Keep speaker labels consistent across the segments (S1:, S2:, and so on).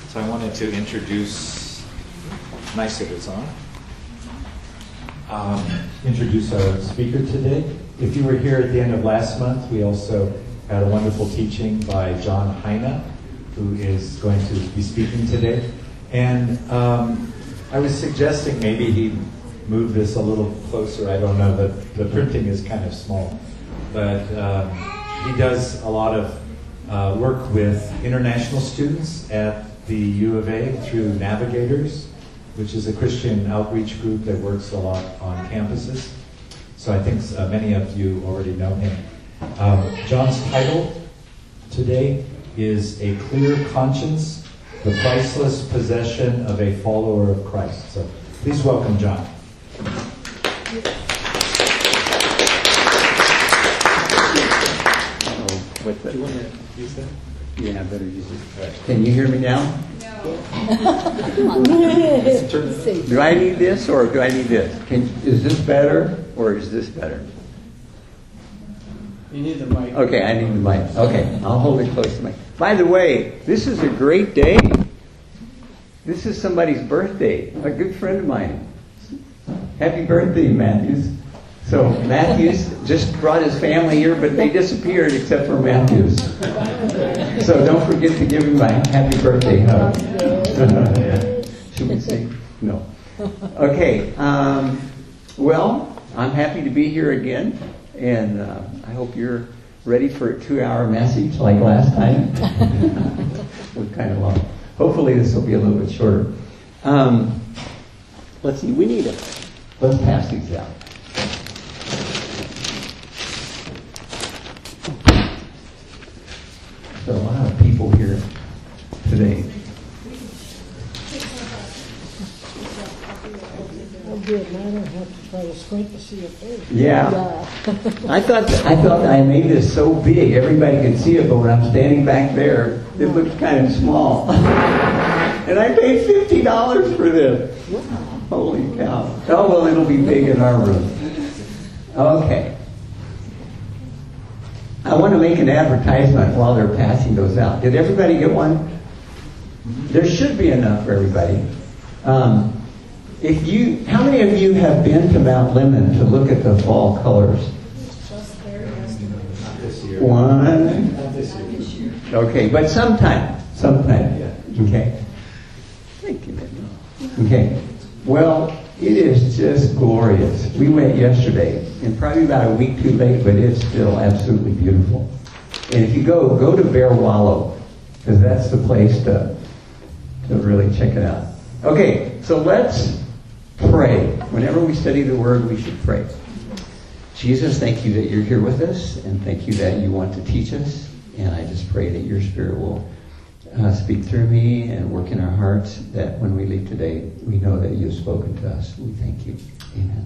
S1: So I wanted to introduce, nice if it's on.
S2: Introduce our speaker today. If you were here at the end of last month, we also had a wonderful teaching by John Heine, who is going to be speaking today. And I was suggesting maybe he move this a little closer. I don't know, the printing is kind of small. But he does a lot of work with international students at the U of A through Navigators, which is a Christian outreach group that works a lot on campuses. So I think many of you already know him. John's title today is A Clear Conscience, the Priceless Possession of a Follower of Christ. So please welcome John.
S3: With the,
S2: Do you want to use that?
S3: yeah, I better use it.
S2: Right.
S3: Can you hear me now?
S4: No.
S3: Do I need this or do I need this? Is this better or is this better?
S5: You need the mic.
S3: Okay, I need the mic. Okay, I'll hold it close to me. By the way, this is a great day. This is somebody's birthday, a good friend of mine. Happy birthday, Matthews. So Matthews just brought his family here, but they disappeared except for Matthews. So don't forget to give him my happy birthday hug. Should we say? No. Okay. Well, I'm happy to be here again, and I hope you're ready for a 2-hour message like last time. We're kind of long. Hopefully this will be a little bit shorter. Let's see. Let's pass these out. There are a lot of people here today.
S4: Oh, good. Now I don't have to try to squint to see a face.
S3: Yeah. I thought I made this so big everybody could see it, but when I'm standing back there, it looks kind of small. And I paid $50 for this.
S4: Wow.
S3: Holy cow. Oh, well, it'll be big in our room. Okay. I want to make an advertisement while they're passing those out. Did everybody get one? There should be enough for everybody. How many of you have been to Mount Lemmon to look at the fall colors?
S4: Just there.
S2: Not this year.
S3: One.
S2: Not this year.
S3: Okay, but sometime.
S2: Yeah.
S3: Okay. Thank you. Okay. Well, it is just glorious. We went yesterday, and probably about a week too late, but it's still absolutely beautiful. And if you go to Bear Wallow, because that's the place to really check it out. Okay, so let's pray. Whenever we study the Word, we should pray. Jesus, thank you that you're here with us, and thank you that you want to teach us. And I just pray that your Spirit will speak through me and work in our hearts, that when we leave today, we know that you've spoken to us. We thank you. Amen.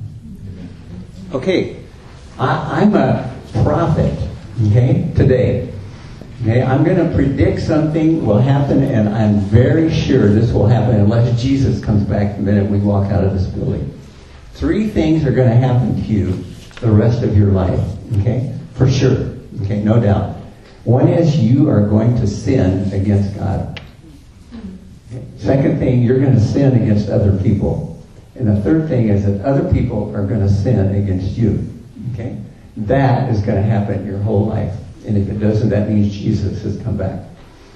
S3: Okay, I'm a prophet, okay, today. Okay, I'm going to predict something will happen, and I'm very sure this will happen unless Jesus comes back the minute we walk out of this building. 3 things are going to happen to you the rest of your life, okay, for sure, okay, no doubt. One is you are going to sin against God. Okay. Second thing, you're going to sin against other people. And the third thing is that other people are going to sin against you. Okay? That is going to happen your whole life. And if it doesn't, that means Jesus has come back.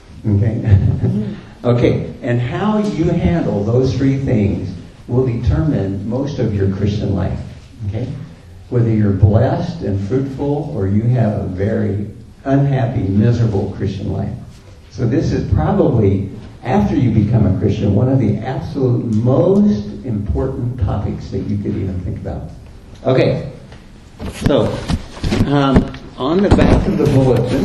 S3: Okay? Okay. And how you handle those 3 things will determine most of your Christian life. Okay? Whether you're blessed and fruitful or you have a very unhappy, miserable Christian life. So this is probably, after you become a Christian, one of the absolute most important topics that you could even think about. Okay, so on the back of the bulletin,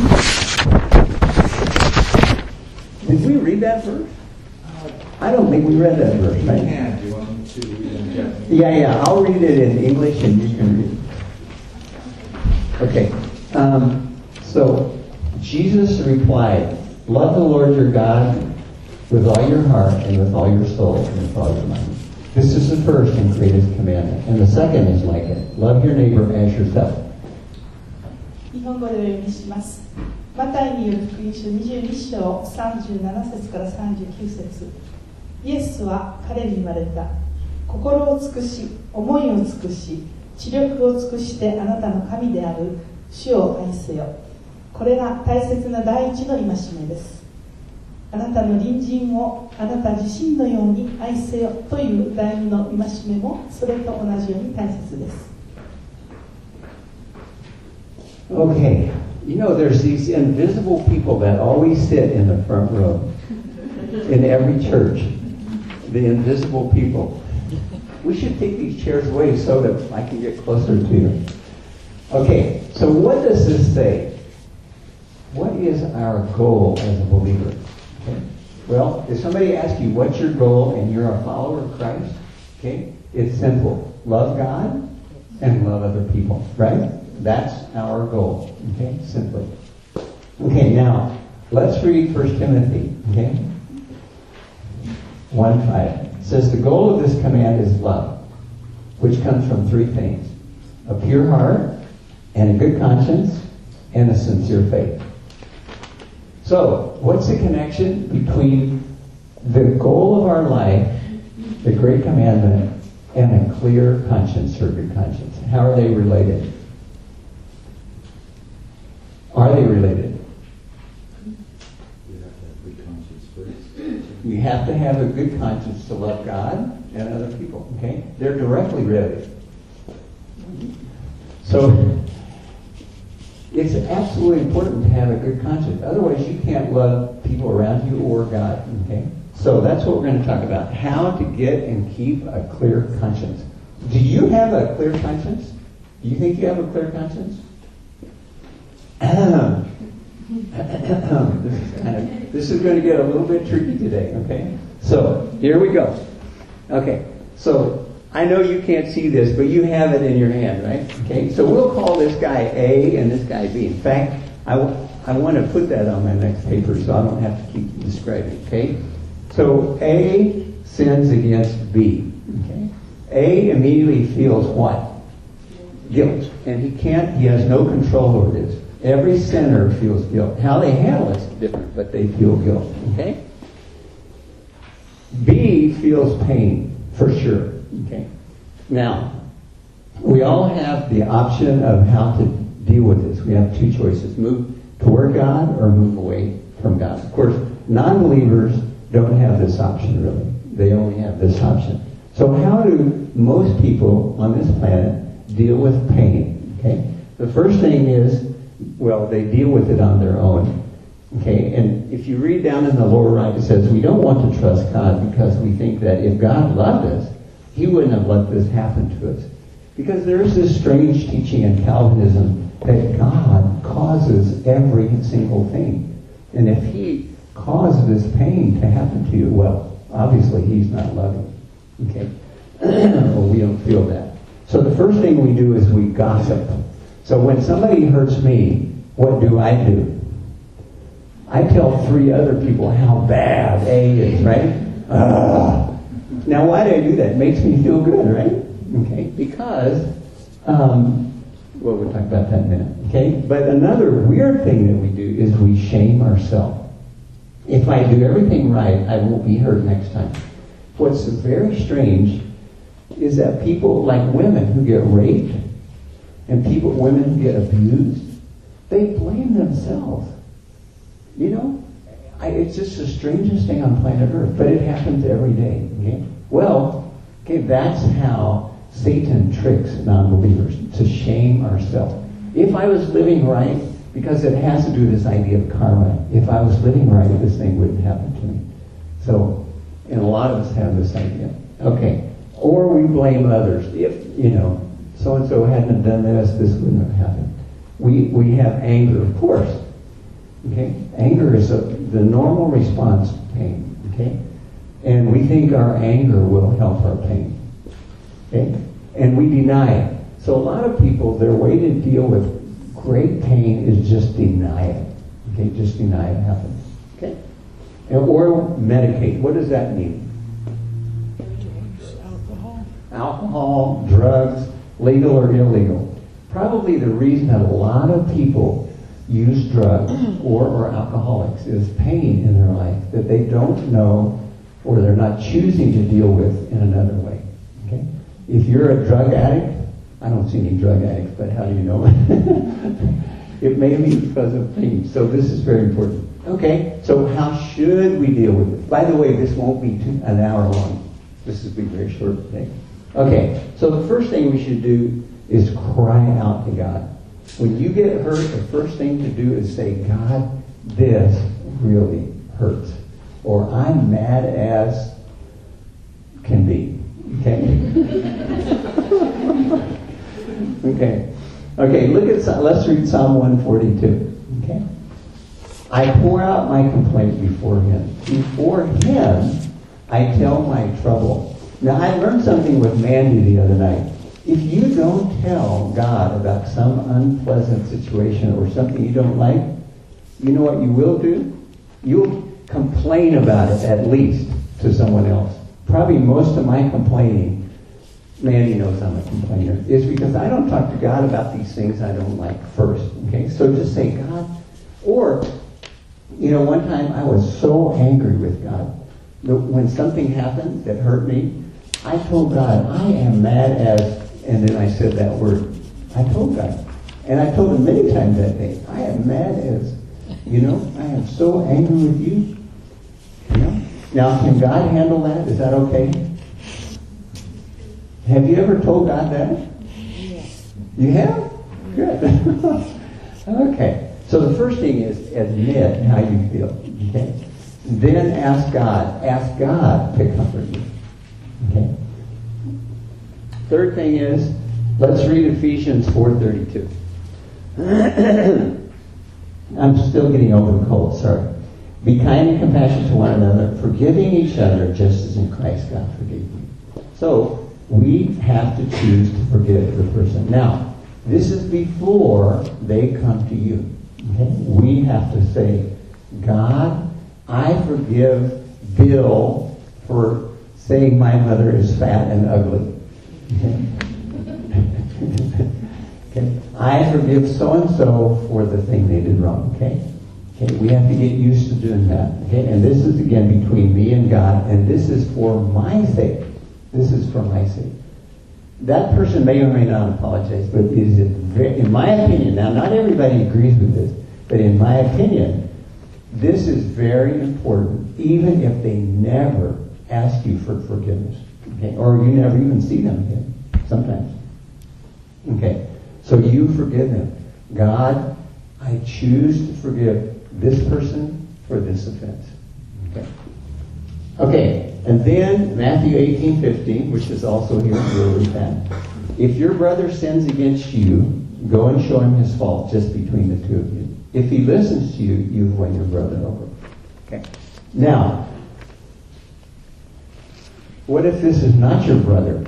S3: did we read that verse? I don't think we read that verse, right?
S2: And do you want me to read it in Japanese?
S3: Yeah, I'll read it in English and you can read it. Okay. So, Jesus replied, love the Lord your God with all your heart and with all your soul and with all your mind. This is the first and greatest commandment. And the second is like it. Love your neighbor as yourself.
S6: 日本語でお読みします。
S5: マタイによる福音書22章37節から39節。イエスは彼に言われた。心を尽くし、思いを尽くし、知力を尽くしてあなたの神である主を愛せよ。これが大切な第一の戒めです。あなたの隣人をあなた自身のように愛せよという第二の戒めもそれと同じように大切です。
S3: Okay, you know there's these invisible people that always sit in the front row in every church. The invisible people. We should take these chairs away so that I can get closer to you. Okay, so what does this say? What is our goal as a believer? Okay. Well, if somebody asks you what's your goal and you're a follower of Christ, okay, it's simple. Love God and love other people, right? That's our goal, okay, simply. Okay, now, let's read 1 Timothy, okay? 1:5. It says, the goal of this command is love, which comes from three things. A pure heart, and a good conscience, and a sincere faith. So, what's the connection between the goal of our life, the great commandment, and a clear conscience or good conscience? How are they related? Are they related? You have to have a good conscience to love God and other people, okay? They're directly related. So, it's absolutely important to have a good conscience. Otherwise, you can't love people around you or God, okay? So that's what we're going to talk about. How to get and keep a clear conscience. Do you have a clear conscience? Do you think you have a clear conscience? This is going to get a little bit tricky today, okay? So, here we go. Okay, so I know you can't see this, but you have it in your hand, right? Okay, so we'll call this guy A and this guy B. In fact, I want to put that on my next paper so I don't have to keep describing, okay? So A sins against B, okay? A immediately feels what? Guilt. And he has no control over this. Every sinner feels guilt. How they handle it's different, but they feel guilt, okay? B feels pain, for sure, okay? Now, we all have the option of how to deal with this. We have two choices. Move toward God or move away from God. Of course, non-believers don't have this option, really. They only have this option. So how do most people on this planet deal with pain, okay? The first thing is, well, they deal with it on their own. Okay, and if you read down in the lower right, it says we don't want to trust God because we think that if God loved us, He wouldn't have let this happen to us. Because there is this strange teaching in Calvinism that God causes every single thing. And if He caused this pain to happen to you, well, obviously He's not loving. Okay? Well, we don't feel that. So the first thing we do is we gossip. So when somebody hurts me, what do? I tell 3 other people how bad A is, right? Now, why do I do that? It makes me feel good, right? Okay, because, well, we'll talk about that in a minute, okay? But another weird thing that we do is we shame ourselves. If I do everything right, I won't be hurt next time. What's very strange is that people, like women who get raped, and women who get abused, they blame themselves. You know, it's just the strangest thing on planet Earth, but it happens every day. Okay? Well, okay, that's how Satan tricks non-believers, to shame ourselves. If I was living right, because it has to do with this idea of karma, if I was living right, this thing wouldn't happen to me. So, and a lot of us have this idea. Okay, or we blame others. If, so-and-so hadn't done this wouldn't have happened. We have anger, of course. Okay? Anger is the normal response to pain. Okay? And we think our anger will help our pain. Okay? And we deny it. So a lot of people, their way to deal with great pain is just deny it. Okay? Just deny it happens. Okay? Or medicate. What does that mean? Alcohol, drugs, legal or illegal. Probably the reason that a lot of people use drugs or alcoholics is pain in their life that they don't know or they're not choosing to deal with in another way. Okay? If you're a drug addict, I don't see any drug addicts, but how do you know? It may be because of pain. So this is very important. Okay, so how should we deal with it? By the way, this won't be an hour long. This will be very short today. Okay, so the first thing we should do is cry out to God. When you get hurt, the first thing to do is say, God, this really hurts. Or I'm mad as can be. Okay? Okay. Okay, let's read Psalm 142. Okay? I pour out my complaint before him. Before him, I tell my trouble. Now, I learned something with Mandy the other night. If you don't tell God about some unpleasant situation or something you don't like, you know what you will do? You'll complain about it, at least, to someone else. Probably most of my complaining, Mandy knows I'm a complainer, is because I don't talk to God about these things I don't like first. Okay? So just say, God, or, you know, one time I was so angry with God. When something happened that hurt me, I told God, I am mad as, and then I said that word. I told God. And I told him many times that day, I am mad as, you know, I am so angry with you. You know? Now, can God handle that? Is that okay? Have you ever told God that?
S4: Yes.
S3: You have? Good. Okay. So the first thing is admit how you feel. Okay? Then ask God. Ask God to comfort you. Okay? Third thing is, let's read Ephesians 4:32. I'm still getting over the cold, sorry. Be kind and compassionate to one another, forgiving each other just as in Christ God forgave you. So, we have to choose to forgive the person. Now, this is before they come to you. Okay? We have to say, God, I forgive Bill for saying my mother is fat and ugly. Okay? Okay? I forgive so-and-so for the thing they did wrong. Okay? Okay? We have to get used to doing that. Okay? And this is, again, between me and God, and this is for my sake. This is for my sake. That person may or may not apologize, but is it in my opinion, now not everybody agrees with this, but in my opinion, this is very important, even if they never ask you for forgiveness. Okay? Or you never even see them again, sometimes. Okay? So you forgive them. God, I choose to forgive this person for this offense. Okay? Okay, and then Matthew 18:15, which is also here, we'll read that. If your brother sins against you, go and show him his fault just between the two of you. If he listens to you, you've won your brother over. Okay. Now, what if this is not your brother?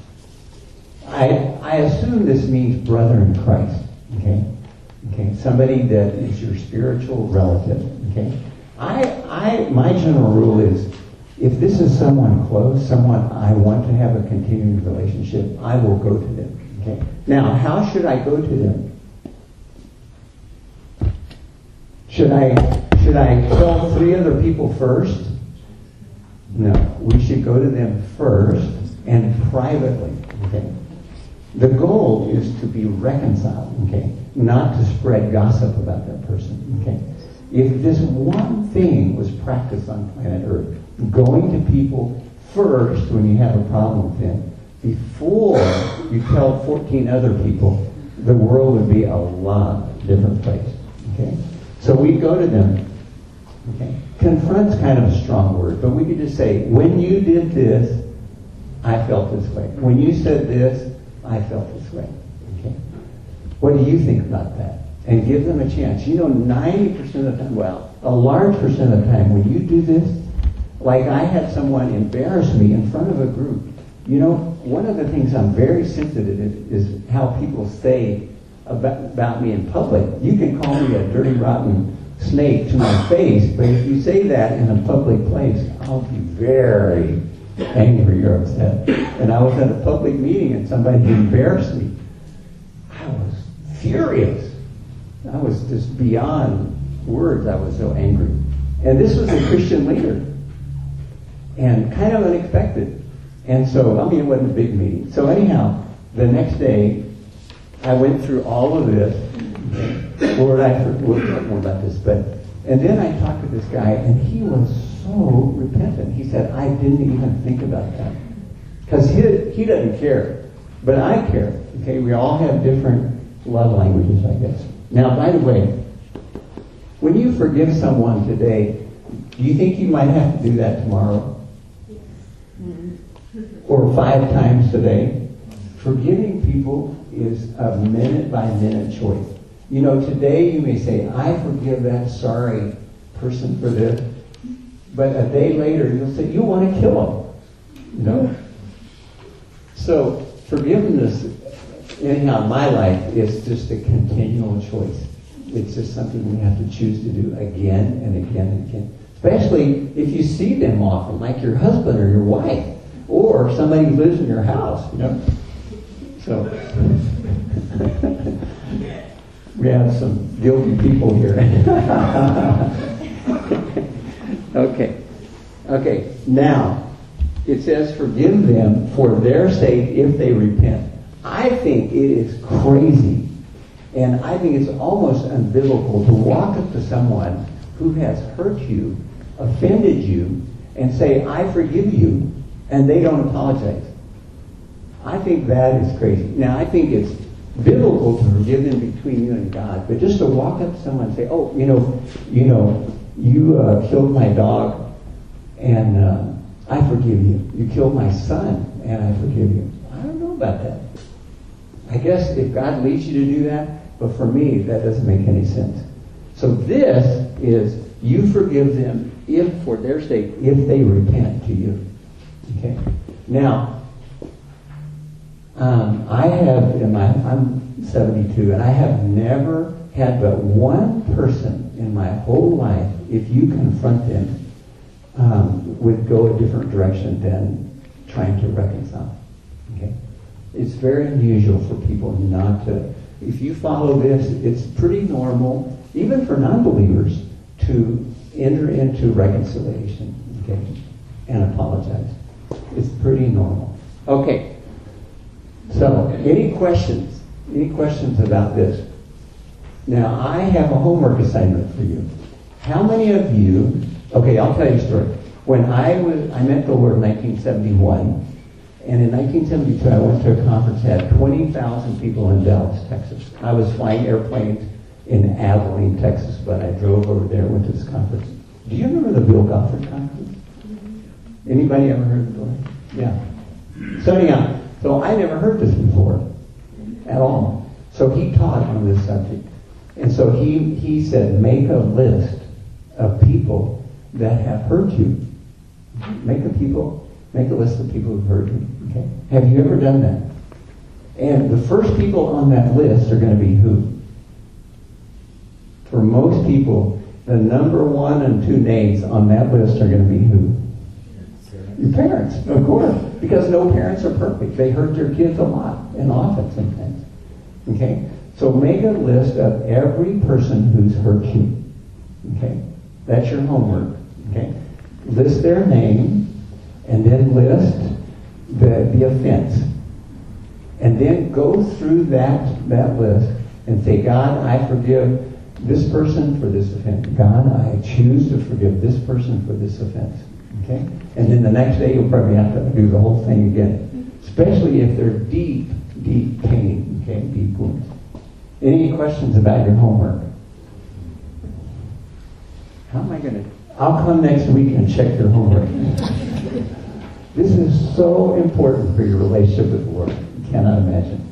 S3: I assume this means brother in Christ. Okay? Okay, somebody that is your spiritual relative. Okay? My general rule is, if this is someone close, someone I want to have a continuing relationship, I will go to them. Okay? Now, how should I go to them? Should I tell 3 other people first? No. We should go to them first and privately. Okay? The goal is to be reconciled, okay? Not to spread gossip about that person, okay? If this one thing was practiced on planet Earth, going to people first when you have a problem with them, before you tell 14 other people, the world would be a lot different place, okay? So we go to them, okay? Confront's kind of a strong word, but we could just say, when you did this, I felt this way. When you said this, I felt this way. Okay? What do you think about that? And give them a chance. You know, 90% of the time, well, a large percent of the time, when you do this, like I had someone embarrass me in front of a group. You know, one of the things I'm very sensitive is how people say about me in public. You can call me a dirty, rotten snake to my face, but if you say that in a public place, I'll be very angry or upset. And I was at a public meeting and somebody embarrassed me. I was furious. I was just beyond words. I was so angry. And this was a Christian leader. And kind of unexpected. And so, I mean, it wasn't a big meeting. So anyhow, the next day, I went through all of this. Lord, we'll talk more about this. And then I talked to this guy, and he was so repentant. He said, I didn't even think about that. Because he doesn't care. But I care. Okay, we all have different love languages, I guess. Now, by the way, when you forgive someone today, do you think you might have to do that tomorrow? Or 5 times today? Forgiving people is a minute-by-minute choice. You know, today you may say, I forgive that sorry person for this. But a day later, you'll say, you want to kill him. You know? So, forgiveness, anyhow, in my life, is just a continual choice. It's just something we have to choose to do again and again and again. Especially if you see them often, like your husband or your wife, or somebody who lives in your house, you know. So, we have some guilty people here. Okay. Now, it says, forgive them for their sake if they repent. I think it is crazy, and I think it's almost unbiblical to walk up to someone who has hurt you, offended you, and say, I forgive you, and they don't apologize. I think that is crazy. Now, I think it's biblical to forgive them between you and God, but just to walk up to someone and say, oh, you killed my dog, and I forgive you. You killed my son, and I forgive you. I don't know about that. I guess if God leads you to do that, but for me, that doesn't make any sense. So this is, you forgive them if, for their sake, if they repent to you. Okay? Now, I'm 72, and I have never had but one person in my whole life, if you confront them, would go a different direction than trying to reconcile. Okay? It's very unusual for people not to. If you follow this, it's pretty normal, even for non-believers, to enter into reconciliation, okay, and apologize. It's pretty normal. Okay. So, any questions? Any questions about this? Now, I have a homework assignment for you. How many of you? Okay, I'll tell you a story. When I met the Lord in 1971. And in 1972, I went to a conference that had 20,000 people in Dallas, Texas. I was flying airplanes in Abilene, Texas, but I drove over there and went to this conference. Do you remember the Bill Goffard conference? Anybody ever heard of it? Yeah. So anyhow, I never heard this before at all. So he taught on this subject. And so he said, make a list of people that have hurt you. Make a list of people who've hurt you. Okay? Have you ever done that? And the first people on that list are going to be who? For most people, the number 1 and 2 names on that list are going to be who? Your parents, of course. Because no parents are perfect. They hurt their kids a lot and often sometimes. Okay? So make a list of every person who's hurt you. Okay? That's your homework. Okay? List their name. And then list the offense. And then go through that list and say, God, I forgive this person for this offense. God, I choose to forgive this person for this offense. Okay? And then the next day you'll probably have to do the whole thing again. Especially if they're deep, deep pain. Okay? Deep wounds. Any questions about your homework? How am I going to... I'll come next week and check your homework. This is so important for your relationship with the Lord. You cannot imagine.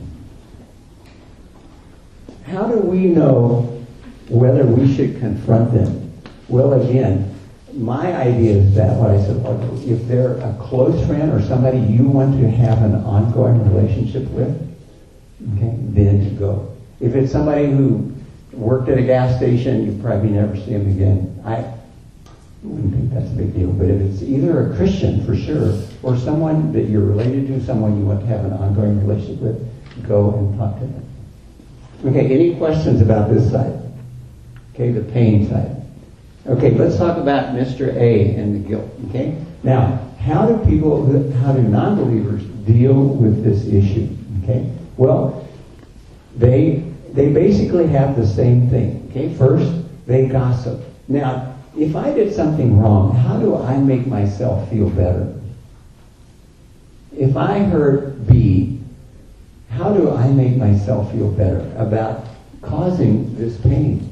S3: How do we know whether we should confront them? Well, again, my idea is that what I said, if they're a close friend or somebody you want to have an ongoing relationship with, okay, then go. If it's somebody who worked at a gas station, you probably never see them again. I wouldn't think that's a big deal. But if it's either a Christian, for sure, or someone that you're related to, someone you want to have an ongoing relationship with, go and talk to them. Okay, any questions about this side? Okay, the pain side. Okay, let's talk about Mr. A and the guilt. Okay, now how do non-believers deal with this issue? Okay, well, they basically have the same thing. Okay, first they gossip. Now, if I did something wrong, how do I make myself feel better? If I hurt B, how do I make myself feel better about causing this pain?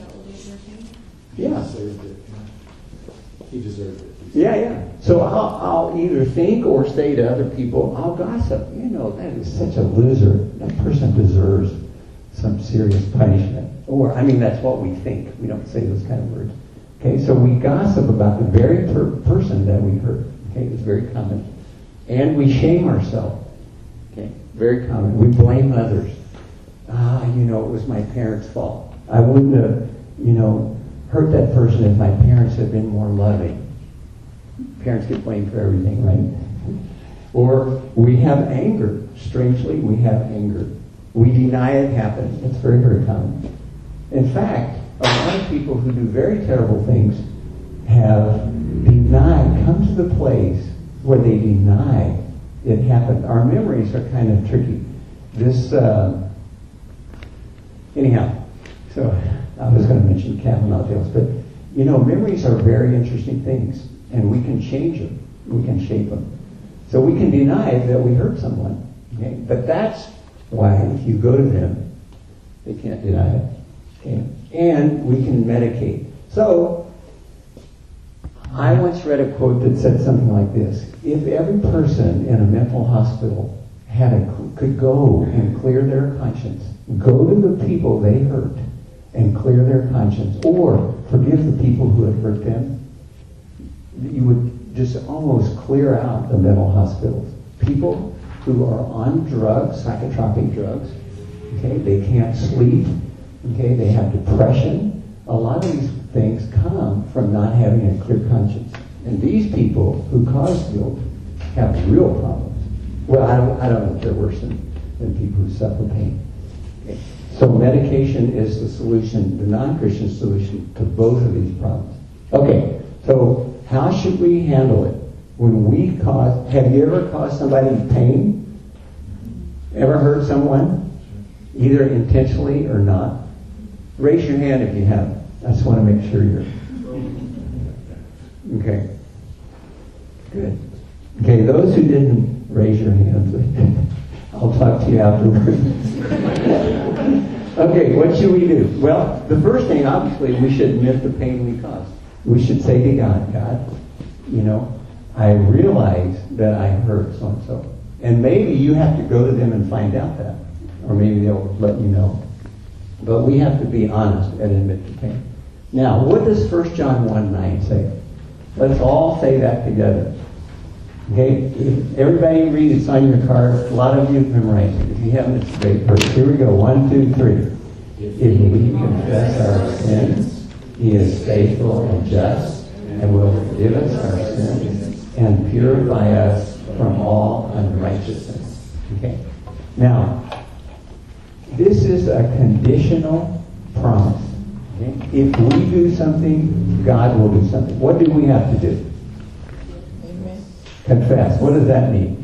S3: Yeah.
S1: He deserved it.
S3: Yeah. So I'll either think or say to other people, I'll gossip. You know, that is such a loser. That person deserves some serious punishment. Or, I mean, that's what we think. We don't say those kind of words. Okay, so we gossip about the very person that we hurt. Okay, it's very common. And we shame ourselves. Okay, very common. We blame others. It was my parents' fault. I wouldn't have, hurt that person if my parents had been more loving. Parents get blamed for everything, right? Or we have anger. Strangely, we have anger. We deny it happened. It's very, very common. In fact, a lot of people who do very terrible things come to the place where they deny it happened. Our memories are kind of tricky. Anyhow, so I was going to mention Kavanaugh tales, but memories are very interesting things, and we can change them. We can shape them. So we can deny that we hurt someone, okay? But that's why if you go to them, they can't deny it. Okay? And we can medicate. So I once read a quote that said something like this: if every person in a mental hospital could go and clear their conscience, go to the people they hurt and clear their conscience, or forgive the people who had hurt them, you would just almost clear out the mental hospitals. People who are on drugs, psychotropic drugs, okay, they can't sleep, okay, they have depression. A lot of these things come from not having a clear conscience. And these people who cause guilt have real problems. Well, I don't know if they're worse than people who suffer pain. Okay. So medication is the solution, the non-Christian solution to both of these problems. Okay, so how should we handle it? Have you ever caused somebody pain? Ever hurt someone? Either intentionally or not? Raise your hand if you have. I just want to make sure you're... Okay. Good. Okay, those who didn't raise your hands, I'll talk to you afterwards. Okay, what should we do? Well, the first thing, obviously, we should admit the pain we caused. We should say to God, I realize that I hurt so-and-so. And maybe you have to go to them and find out that. Or maybe they'll let you know. But we have to be honest and admit the pain. Now, what does 1 John 1:9 say? Let's all say that together. Okay? Everybody read, it's on your card. A lot of you have memorized it. If you haven't, it's great. Here we go. 1, 2, 3. If we confess our sins, He is faithful and just and will forgive us our sins and purify us from all unrighteousness. Okay? Now, this is a conditional promise. Okay? If we do something, God will do something. What do we have to do?
S4: Amen.
S3: Confess. What does that mean?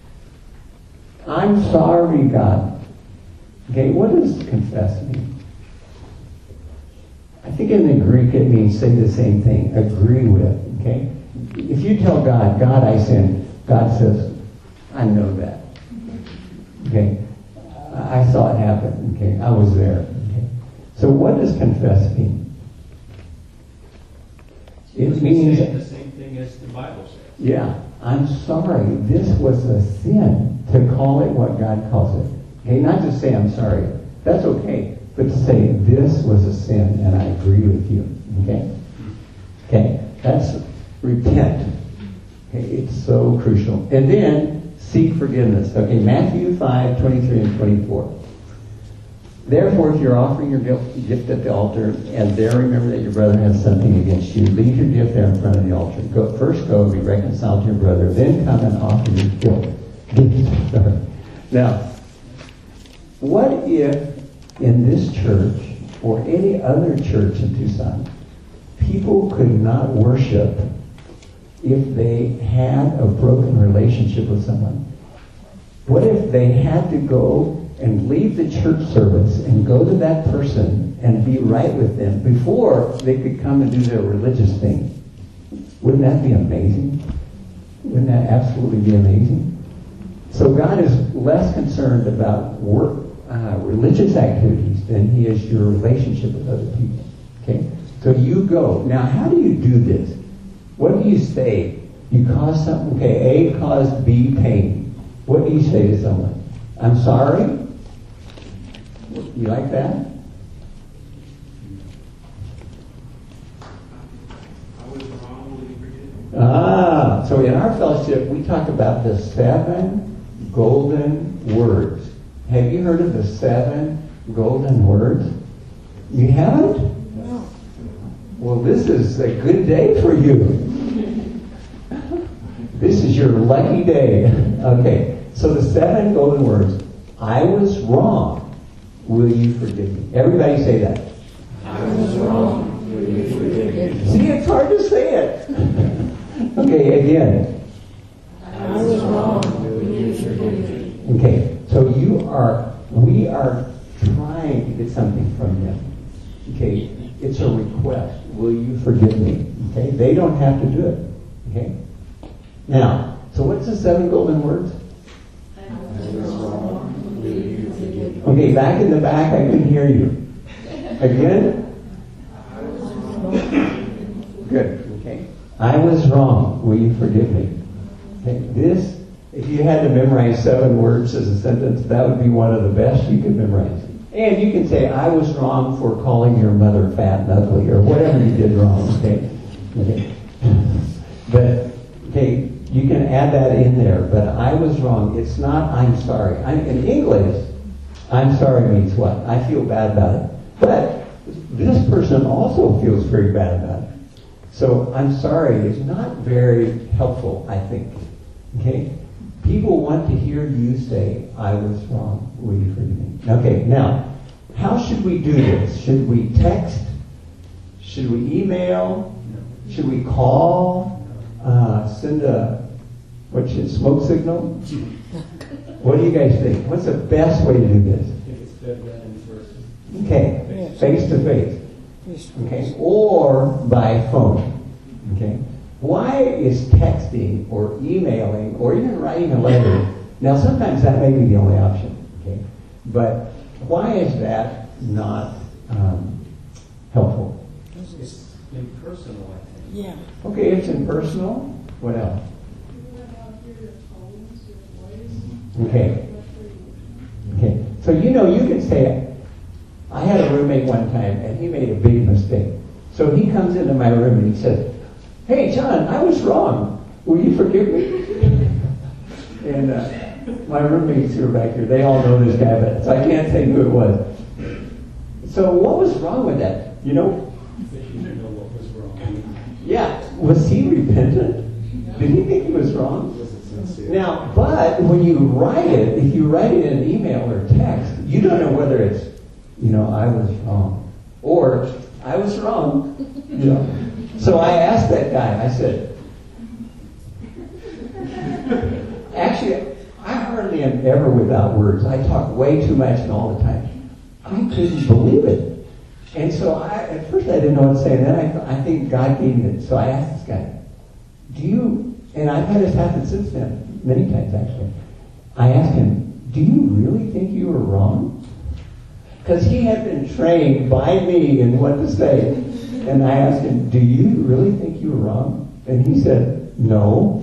S3: I'm sorry, God. Okay, what does confess mean? I think in the Greek it means say the same thing, agree with. Okay? If you tell God, I sinned, God says, I know that. Okay? I saw it happen. Okay? I was there. Okay? So what does confess mean? It means
S6: the same thing as the Bible says.
S3: Yeah, I'm sorry. This was a sin, to call it what God calls it. Okay, not to say I'm sorry. That's okay. But to say this was a sin and I agree with you. Okay? Okay, that's repent. Okay, it's so crucial. And then seek forgiveness. Okay, Matthew 5, 23 and 24. Therefore, if you're offering your gift at the altar, and there remember that your brother has something against you, leave your gift there in front of the altar. First go and be reconciled to your brother, then come and offer your gift. Now, what if in this church or any other church in Tucson, people could not worship if they had a broken relationship with someone. What if they had to go and leave the church service and go to that person and be right with them before they could come and do their religious thing? Wouldn't that be amazing? Wouldn't that absolutely be amazing? So God is less concerned about religious activities than he is your relationship with other people. Okay? So you go. Now, how do you do this? What do you say? You cause something, okay, A caused B pain. What do you say to someone? I'm sorry? You like that?
S6: I was wrong, will you forgive me?
S3: So in our fellowship, we talk about the 7 golden words. Have you heard of the 7 golden words? You haven't?
S4: No.
S3: Well, this is a good day for you. This is your lucky day. Okay, so the 7 golden words. I was wrong. Will you forgive me? Everybody say that.
S4: I was wrong. Will you forgive me?
S3: See, it's hard to say it. Okay, again.
S4: I was wrong. Will you forgive me?
S3: Okay, so we are trying to get something from them. Okay, it's a request. Will you forgive me? Okay, they don't have to do it. Okay? Now, so what's the 7 golden words? Okay, back in the back, I can hear you. Again? Good, okay. I was wrong. Will you forgive me? Okay, this, if you had to memorize 7 words as a sentence, that would be one of the best you could memorize. And you can say, I was wrong for calling your mother fat and ugly, or whatever you did wrong, okay? Okay. But, okay, you can add that in there, but I was wrong. It's not I'm sorry. In English, I'm sorry means what? I feel bad about it. But this person also feels very bad about it. So I'm sorry is not very helpful, I think. Okay? People want to hear you say, I was wrong. Will you forgive me? Okay, now, how should we do this? Should we text? Should we email? Should we call? Send a smoke signal? What do you guys think? What's the best way to do this?
S6: I think it's better than in person.
S3: Okay, face to face.
S4: Yes.
S3: Okay, or by phone. Okay, why is texting or emailing or even writing a letter? Now, sometimes that may be the only option. Okay, but why is that not helpful?
S6: It's impersonal, I think.
S4: Yeah.
S3: Okay, it's impersonal. What else? Okay. Okay. So you can say, I had a roommate one time and he made a big mistake. So he comes into my room and he says, hey John, I was wrong. Will you forgive me? And my roommates who are back here, they all know this guy, but so I can't say who it was. So what was wrong with that?
S6: But you didn't know what was wrong.
S3: Yeah. Was he repentant? Did he think he was wrong? Now, but when you write it, if you write it in an email or text, you don't know whether it's, I was wrong. Or, I was wrong. So I asked that guy, I said, actually, I hardly am ever without words. I talk way too much and all the time. I couldn't believe it. And so at first I didn't know what to say, and then I think God gave me it. So I asked this guy, and I've had this happen since then, many times actually. I asked him, do you really think you were wrong? Because he had been trained by me in what to say. And I asked him, do you really think you were wrong? And he said, no.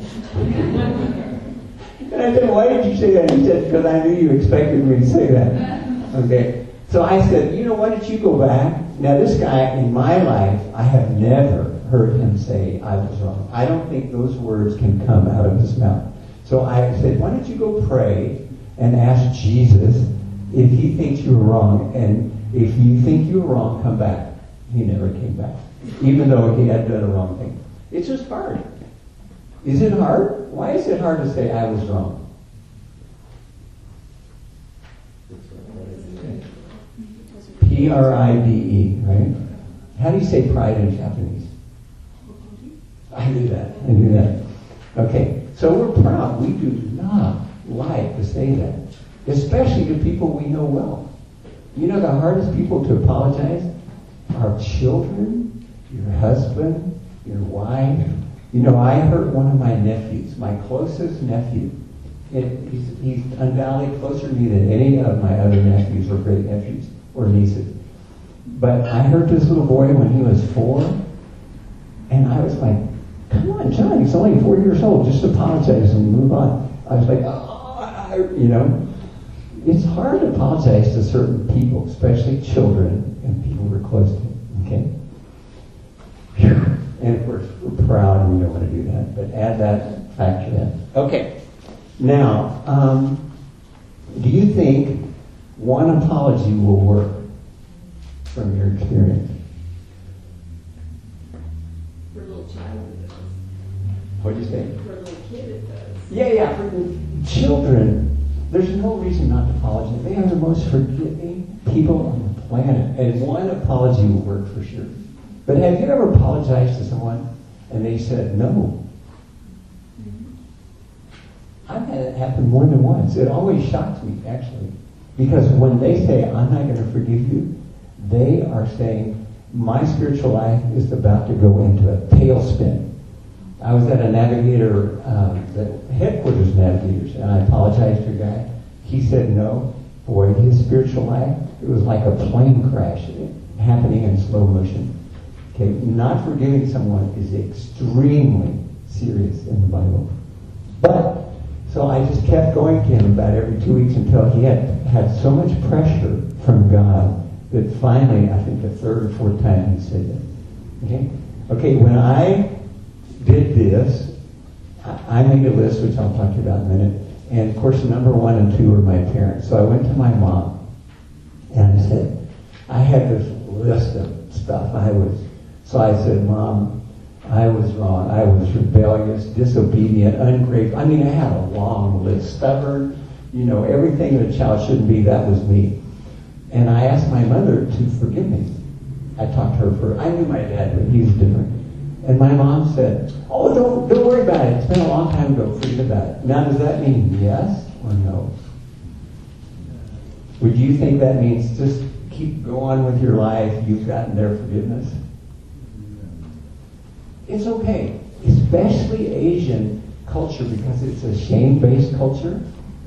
S3: And I said, why did you say that? He said, because I knew you expected me to say that. Okay. So I said, why don't you go back? Now this guy, in my life, I have never heard him say, I was wrong. I don't think those words can come out of his mouth. So I said, why don't you go pray and ask Jesus if he thinks you were wrong, and if you think you were wrong, come back. He never came back, even though he had done a wrong thing. It's just hard. Is it hard? Why is it hard to say I was wrong? Pride, right? How do you say pride in Japanese? I knew that. Okay, so we're proud. We do not like to say that, especially to people we know well. You know the hardest people to apologize are children, your husband, your wife. You know, I hurt one of my nephews, my closest nephew. He's undoubtedly closer to me than any of my other nephews or great nephews or nieces. But I hurt this little boy when he was 4, and I was like, come on, John, he's only 4 years old. Just apologize and move on. I was like, you know. It's hard to apologize to certain people, especially children and people we're close to, okay? Whew. And of course, we're proud and we don't want to do that, but add that factor in. Okay. Now, do you think one apology will work from your experience?
S7: For a little child, it does.
S3: What do you say?
S7: For a little kid, it does.
S3: Yeah, for the children, there's no reason not to apologize. They are the most forgiving people on the planet, and one apology will work for sure. But have you ever apologized to someone and they said no? I've had it happen more than once. It always shocks me, actually. Because when they say, I'm not going to forgive you, they are saying, my spiritual life is about to go into a tailspin. I was at a navigator, the headquarters navigators, and I apologized to a guy. He said no. Boy, his spiritual life, it was like a plane crash happening in slow motion. Okay, not forgiving someone is extremely serious in the Bible. But so I just kept going to him about every 2 weeks until he had so much pressure from God that finally, I think the third or fourth time he said that. Okay, when I did this, I made a list, which I'll talk to you about in a minute. And of course, number 1 and 2 were my parents. So I went to my mom and I said, I had this list of stuff. So I said, Mom, I was wrong. I was rebellious, disobedient, ungrateful. I mean, I had a long list. Stubborn, everything that a child shouldn't be, that was me. And I asked my mother to forgive me. I talked to her I knew my dad, but he was different. And my mom said, oh, don't worry about it. It's been a long time ago. Forget about it. Now, does that mean yes or no? Would you think that means just go on with your life, you've gotten their forgiveness? It's okay, especially Asian culture, because it's a shame-based culture.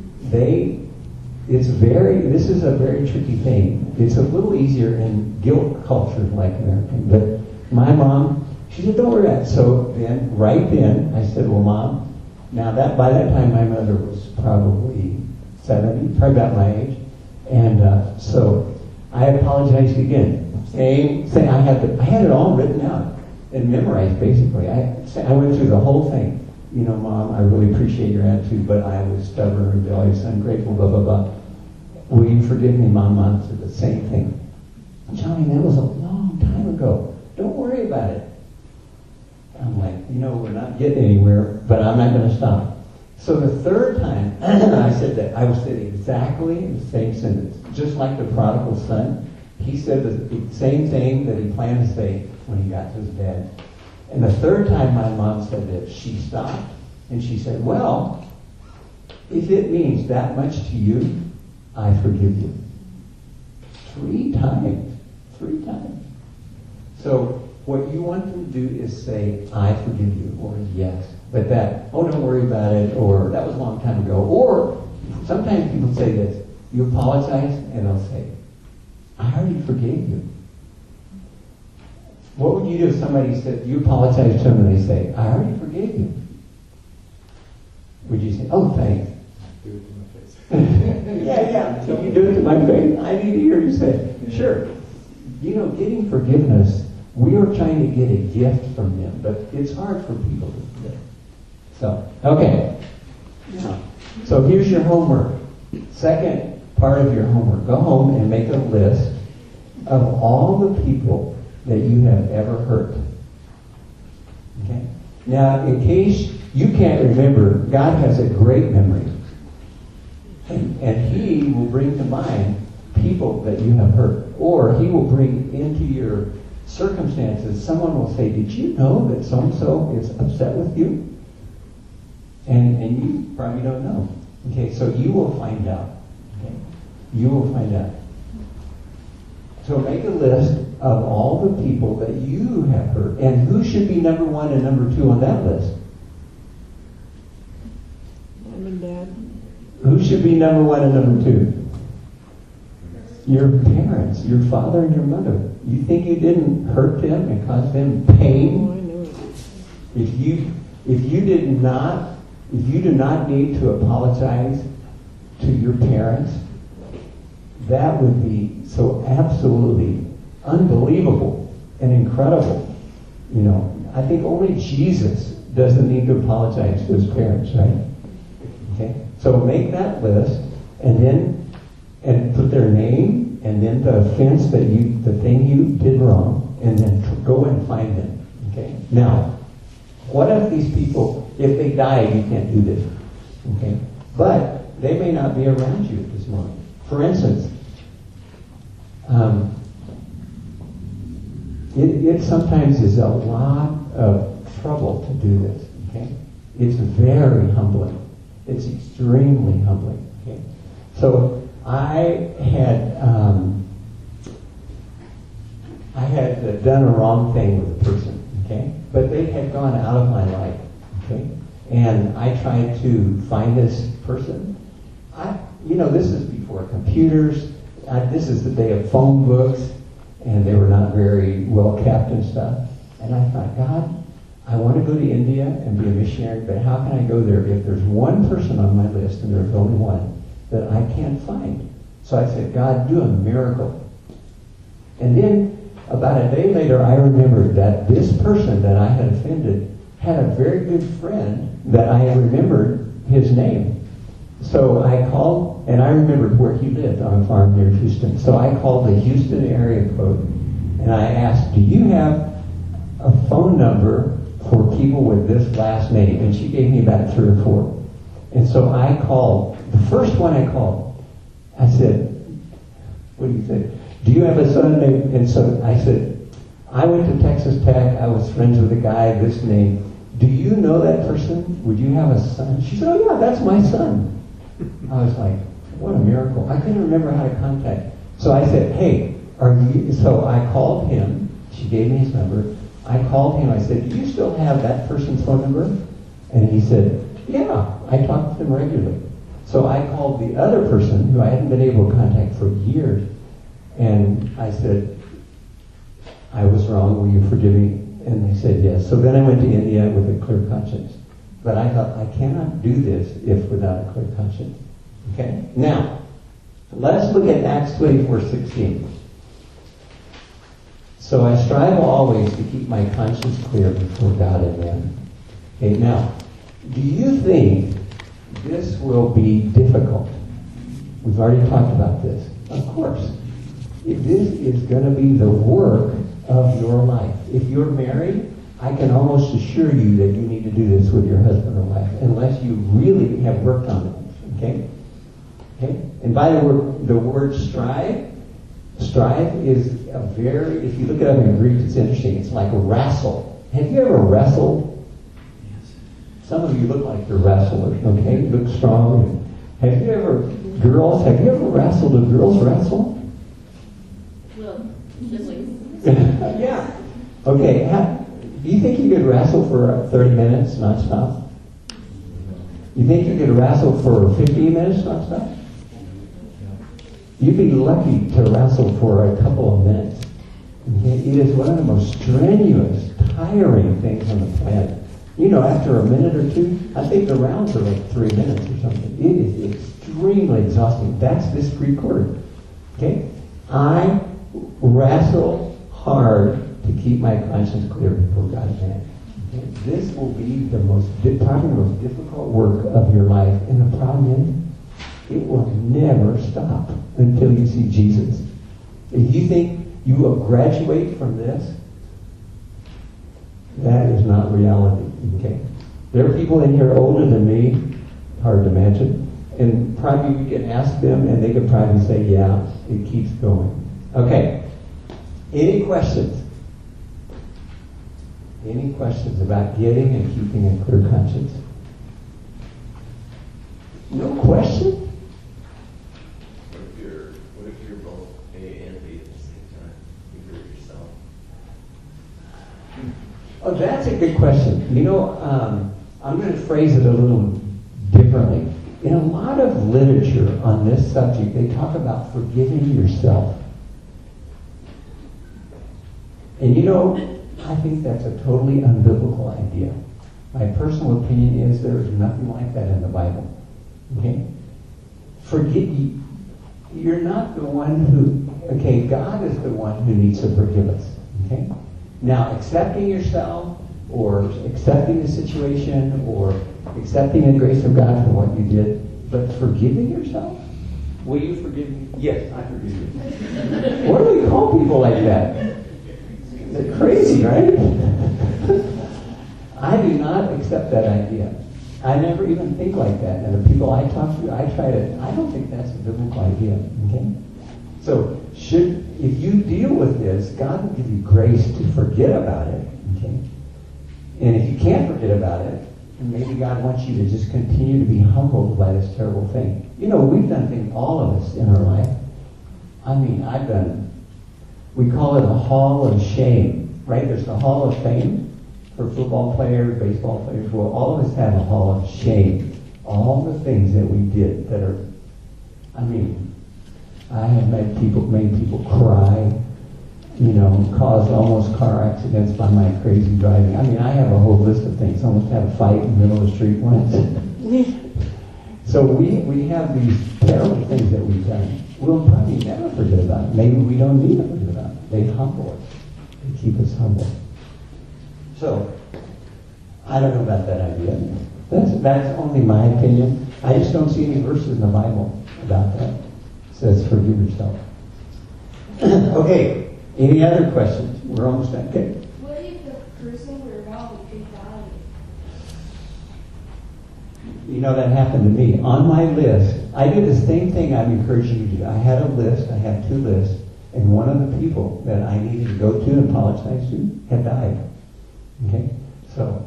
S3: This is a very tricky thing. It's a little easier in guilt cultures like American. But my mom, she said, don't worry about it. So right then, I said, well, Mom, now by that time my mother was probably 70, probably about my age. And so I apologized again. Saying I had it all written out and memorized, basically. I went through the whole thing. Mom, I really appreciate your attitude, but I was stubborn, rebellious, ungrateful, blah, blah, blah. Will you forgive me? Mom answered the same thing. Johnny, that was a long time ago. Don't worry about it. I'm like, we're not getting anywhere, but I'm not going to stop. So the third time, I said that, I said exactly the same sentence. Just like the prodigal son, he said the same thing that he planned to say when he got to his dad. And the third time my mom said that, she stopped and she said, well, if it means that much to you, I forgive you. 3 times. 3 times. So what you want them to do is say, I forgive you, or yes. But don't worry about it, or that was a long time ago. Or sometimes people say this, you apologize, and they'll say, I already forgave you. What would you do if somebody said, you apologize to them and they say, I already forgave you? Would you say, oh, thanks?
S1: Do it to my face.
S3: Yeah. Can you do it to my face? I need to hear you say it. Sure. Getting forgiveness, we are trying to get a gift from Him, but it's hard for people to forgive. So, okay. Now, so here's your homework. Second part of your homework. Go home and make a list of all the people that you have ever hurt. Okay? Now, in case you can't remember, God has a great memory. And He will bring to mind people that you have hurt. Or he will bring into your circumstances, someone will say, did you know that so-and-so is upset with you? And you probably don't know. Okay, so you will find out. Okay? You will find out. So make a list of all the people that you have hurt. And who should be number 1 and number 2 on that list?
S4: Mom and Dad.
S3: Who should be number 1 and number 2? Your parents, your father and your mother. You think you didn't hurt them and cause them
S4: Oh,
S3: pain?
S4: I know it.
S3: If you do not need to apologize to your parents, that would be so absolutely unbelievable and incredible. You know, I think only Jesus doesn't need to apologize to his parents, right? Okay, so make that list, and put their name, and then the offense the thing you did wrong, and then go and find them. Okay. Now, what if these people, if they died, you can't do this? Okay, but they may not be around you at this moment. For instance, it sometimes is a lot of trouble to do this. Okay, it's very humbling. It's extremely humbling. Okay, so I had done a wrong thing with a person. Okay, but they had gone out of my life. Okay, and I tried to find this person. This is before computers. This is the day of phone books, and they were not very well kept and stuff. And I thought, God, I want to go to India and be a missionary, but how can I go there if there's one person on my list and there's only one that I can't find? So I said, God, do a miracle. And then about a day later, I remembered that this person that I had offended had a very good friend that I remembered his name. So I called, and I remembered where he lived on a farm near Houston. So I called the Houston area code, and I asked, do you have a phone number for people with this last name? And she gave me about 3 or 4. And so I called, the first one I called, I said, what do you think? Do you have a son named? And so I said, I went to Texas Tech, I was friends with a guy, this name. Do you know that person? Would you have a son? She said, oh yeah, that's my son. I was like, what a miracle. I couldn't remember how to contact. So I said, hey, so I called him. She gave me his number. I called him. I said, do you still have that person's phone number? And he said, yeah, I talk to them regularly. So I called the other person who I hadn't been able to contact for years. And I said, I was wrong. Will you forgive me? And they said yes. So then I went to India with a clear conscience. But I thought, I cannot do this if without a clear conscience. Okay? Now, let's look at Acts 24:16. So I strive always to keep my conscience clear before God and man. Okay, now, do you think this will be difficult? We've already talked about this. Of course. This is going to be the work of your life. If you're married, I can almost assure you that you need to do this with your husband or wife, unless you really have worked on it. Okay? Okay? And by the word strive is a very, if you look it up in Greek, it's interesting. It's like wrestle. Have you ever wrestled? Some of you look like you're wrestlers, okay? You look strong. Have you ever wrestled? Do girls wrestle?
S7: Well, siblings.
S3: Yeah. Okay. Do you think you could wrestle for 30 minutes nonstop? You think you could wrestle for 15 minutes nonstop? You'd be lucky to wrestle for a couple of minutes. Okay? It is one of the most strenuous, tiring things on the planet. You know, after a minute or two, I think the rounds are like 3 minutes or something. It is extremely exhausting. That's this Greek word. Okay? I wrestle hard to keep my conscience clear before God and man. Okay? This will be probably the most difficult work of your life. And the problem is, it will never stop until you see Jesus. If you think you will graduate from this, that is not reality. Okay? There are people in here older than me, hard to imagine, and probably we can ask them and they could probably say, yeah, it keeps going. Okay. Any questions? Any questions about getting and keeping a clear conscience? No question?
S8: What if you're both A and B at the same time? You hurt yourself.
S3: Oh, that's a good question. You know, I'm going to phrase it a little differently. In a lot of literature on this subject, they talk about forgiving yourself. And you know, I think that's a totally unbiblical idea. My personal opinion is there is nothing like that in the Bible. Okay? You're not the one who, okay, God is the one who needs to forgive us. Okay? Now, accepting yourself, or accepting the situation, or accepting the grace of God for what you did, but forgiving yourself? Will you forgive me? Yes, I forgive you. What do we call people like that? They're crazy, right? I do not accept that idea. I never even think like that. And the people I talk to, I don't think that's a biblical idea. Okay? So, if you deal with this, God will give you grace to forget about it. Okay? And if you can't forget about it, maybe God wants you to just continue to be humbled by this terrible thing. You know, we've done things, all of us in our life. I mean, we call it a hall of shame, right? There's the hall of fame for football players, baseball players. Well, all of us have a hall of shame. All the things that we did that are, I mean, I have made people cry, you know, caused almost car accidents by my crazy driving. I mean, I have a whole list of things. Almost had a fight in the middle of the street once. So we have these terrible things that we've done. We'll probably never forget about it. Maybe we don't need to forget about it. They humble us. They keep us humble. So, I don't know about that idea. That's only my opinion. I just don't see any verses in the Bible about that. It says, forgive yourself. Okay, any other questions? We're almost done. Okay.
S7: What if the person we're wrong could die?
S3: You know, that happened to me. On my list, I did the same thing I'm encouraging you to do. I had a list, I had 2 lists, and one of the people that I needed to go to and apologize to had died. Okay? So,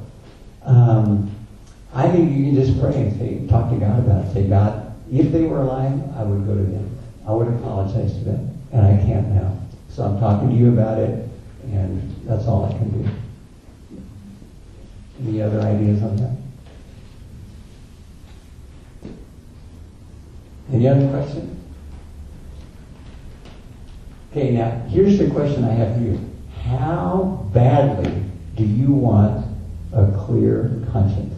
S3: I think you can just pray and say, talk to God about it. Say, God, if they were alive, I would go to them. I would apologize to them. And I can't now. So I'm talking to you about it, and that's all I can do. Any other ideas on that? Any other questions? Okay, now, here's the question I have for you. How badly do you want a clear conscience?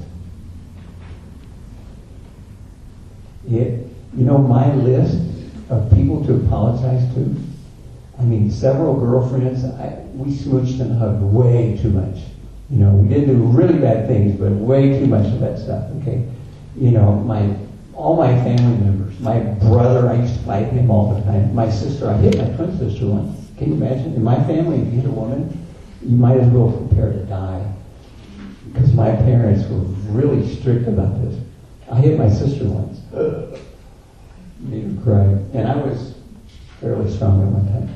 S3: You know, my list of people to apologize to, I mean, several girlfriends, we smooched and hugged way too much. You know, we didn't do really bad things, but way too much of that stuff, okay? You know, all my family members, my brother, I used to fight him all the time. My sister, I hit my twin sister once. Can you imagine? In my family, if you hit a woman, you might as well prepare to die. Because my parents were really strict about this. I hit my sister once. Made her cry. And I was fairly strong at one time.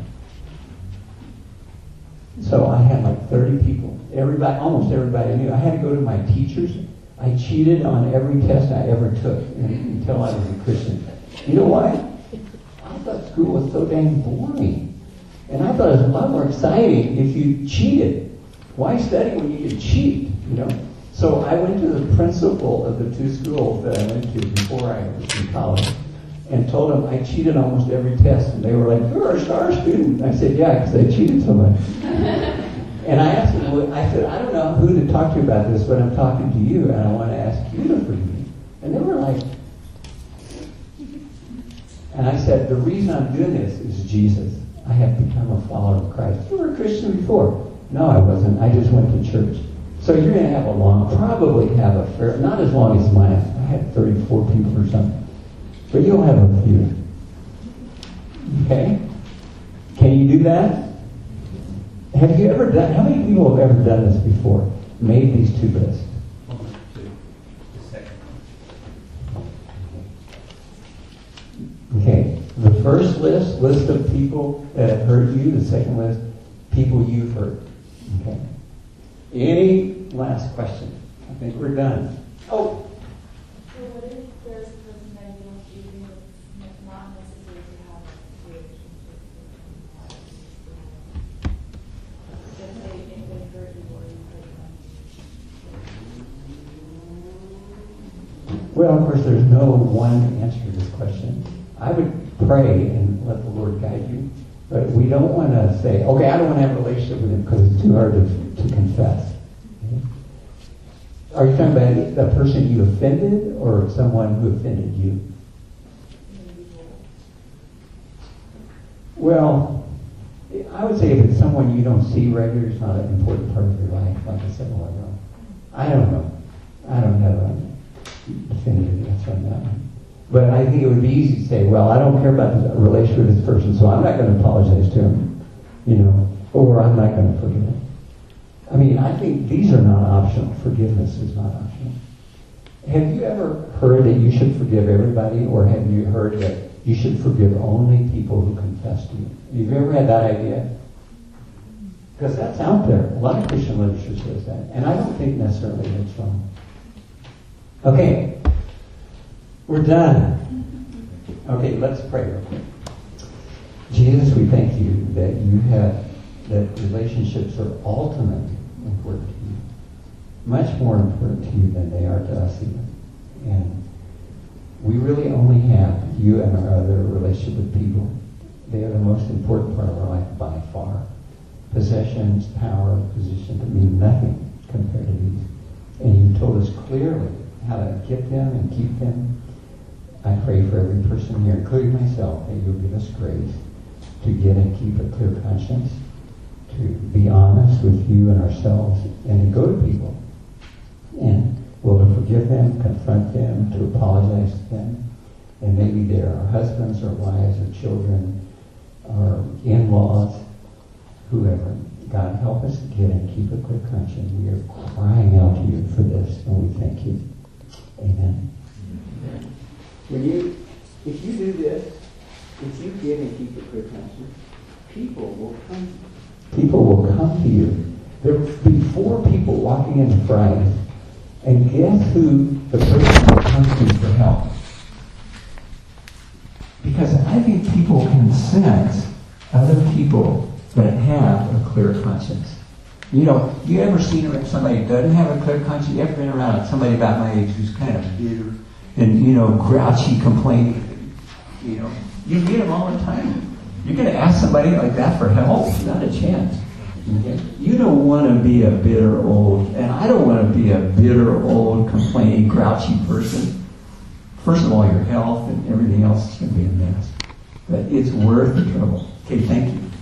S3: So I had like 30 people. Almost everybody I knew. I had to go to my teachers. I cheated on every test I ever took until I was a Christian. You know why? I thought school was so dang boring. And I thought it was a lot more exciting if you cheated. Why study when you could cheat? You know? So I went to the principal of the 2 schools that I went to before I was in college and told them I cheated almost every test. And they were like, "You're a star student." I said, "Yeah, because I cheated so much." And I asked them, I said, "I don't know who to talk to about this, but I'm talking to you, and I want to ask you to forgive me." And they were like, and I said, "The reason I'm doing this is Jesus. I have become a follower of Christ." "You were a Christian before." "No, I wasn't. I just went to church." So you're going to have probably have a fair, not as long as mine. I had 34 people or something. But you'll have a few. Okay? Can you do that? Have you ever done, how many people have ever done this before? Made these 2 lists? Okay. The first list of people that have hurt you. The second list, people you've hurt. Okay. Any last question? I think we're done. Oh.
S7: So what if there's a person that you don't see, and it's not necessary to have a relationship with? Let's say if they hurt you or you hurt them.
S3: Well, of course, there's no one answer to this question. I would pray and let the Lord guide you. But we don't want to say, okay, I don't want to have a relationship with him because it's too hard to confess. Okay? Are you talking about the person you offended or someone who offended you? Well, I would say if it's someone you don't see regularly, it's not an important part of your life, like I said a while ago. I don't know. I don't have a definitive answer on that one. But I think it would be easy to say, well, I don't care about the relationship with this person, so I'm not going to apologize to him, or I'm not going to forgive him. I mean, I think these are not optional. Forgiveness is not optional. Have you ever heard that you should forgive everybody, or have you heard that you should forgive only people who confess to you? Have you ever had that idea? Because that's out there. A lot of Christian literature says that. And I don't think necessarily that's wrong. Okay. We're done. Okay, let's pray real quick. Jesus, we thank you that that relationships are ultimately important to you. Much more important to you than they are to us even. And we really only have you and our other relationship with people. They are the most important part of our life by far. Possessions, power, position mean nothing compared to these. And you told us clearly how to get them and keep them. I pray for every person here, including myself, that you'll give us grace to get and keep a clear conscience, to be honest with you and ourselves, and to go to people. And we'll forgive them, confront them, to apologize to them. And maybe they're our husbands or wives or children or in-laws, whoever. God, help us to get and keep a clear conscience. We are crying out to you for this, and we thank you. Amen. If you do this, if you get and keep a clear conscience, people will come. People will come to you. There will be 4 people walking into Friday, and guess who the person will come to for help? Because I think people can sense other people that have a clear conscience. You ever seen somebody who doesn't have a clear conscience? You ever been around somebody about my age who's kind of bitter and, grouchy, complaining? You meet them all the time. You're going to ask somebody like that for help? Not a chance. Okay? You don't want to be a bitter old, and I don't want to be a bitter old, complaining, grouchy person. First of all, your health and everything else is going to be a mess. But it's worth the trouble. Okay, thank you.